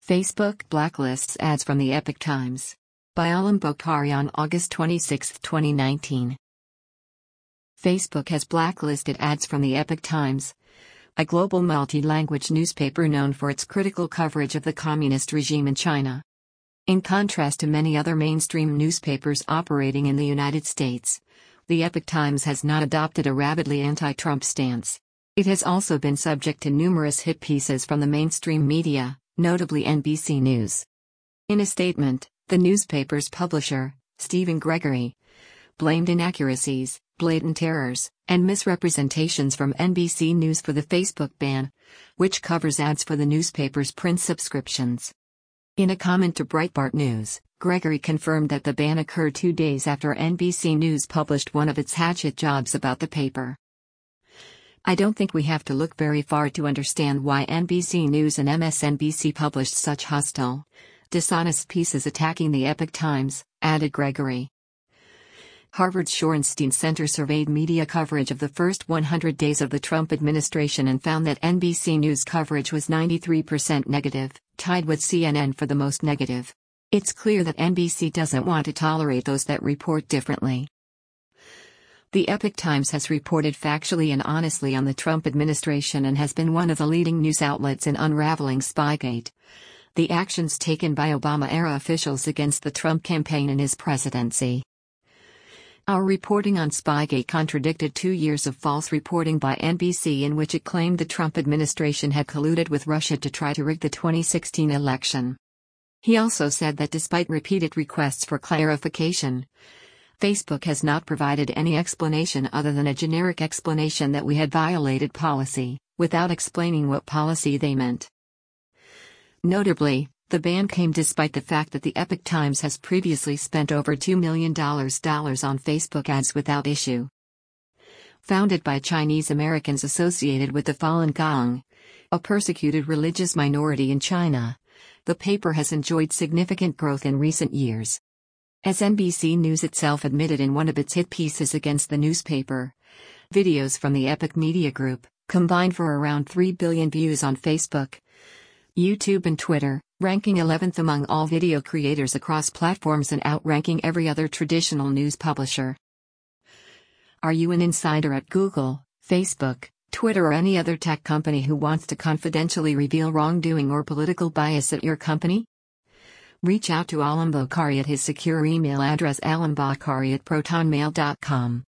Facebook blacklists ads from the Epoch Times. By Alam Bokhari on August 26, 2019. Facebook has blacklisted ads from the Epoch Times, a global multi-language newspaper known for its critical coverage of the communist regime in China. In contrast to many other mainstream newspapers operating in the United States, the Epoch Times has not adopted a rabidly anti-Trump stance. It has also been subject to numerous hit pieces from the mainstream media, notably NBC News. In a statement, the newspaper's publisher, Stephen Gregory, blamed inaccuracies, blatant errors, and misrepresentations from NBC News for the Facebook ban, which covers ads for the newspaper's print subscriptions. In a comment to Breitbart News, Gregory confirmed that the ban occurred 2 days after NBC News published one of its hatchet jobs about the paper. I don't think we have to look very far to understand why NBC News and MSNBC published such hostile, dishonest pieces attacking the Epoch Times, added Gregory. Harvard's Shorenstein Center surveyed media coverage of the first 100 days of the Trump administration and found that NBC News coverage was 93% negative, tied with CNN for the most negative. It's clear that NBC doesn't want to tolerate those that report differently. The Epoch Times has reported factually and honestly on the Trump administration and has been one of the leading news outlets in unraveling Spygate, the actions taken by Obama-era officials against the Trump campaign and his presidency. Our reporting on Spygate contradicted 2 years of false reporting by NBC in which it claimed the Trump administration had colluded with Russia to try to rig the 2016 election. He also said that despite repeated requests for clarification, Facebook has not provided any explanation other than a generic explanation that we had violated policy, without explaining what policy they meant. Notably, the ban came despite the fact that the Epoch Times has previously spent over $2 million on Facebook ads without issue. Founded by Chinese Americans associated with the Falun Gong, a persecuted religious minority in China, the paper has enjoyed significant growth in recent years. As NBC News itself admitted in one of its hit pieces against the newspaper, videos from the Epoch Media Group combined for around 3 billion views on Facebook, YouTube and Twitter, ranking 11th among all video creators across platforms and outranking every other traditional news publisher. Are you an insider at Google, Facebook, Twitter or any other tech company who wants to confidentially reveal wrongdoing or political bias at your company? Reach out to Alam Bokhari at his secure email address alambokhari@protonmail.com.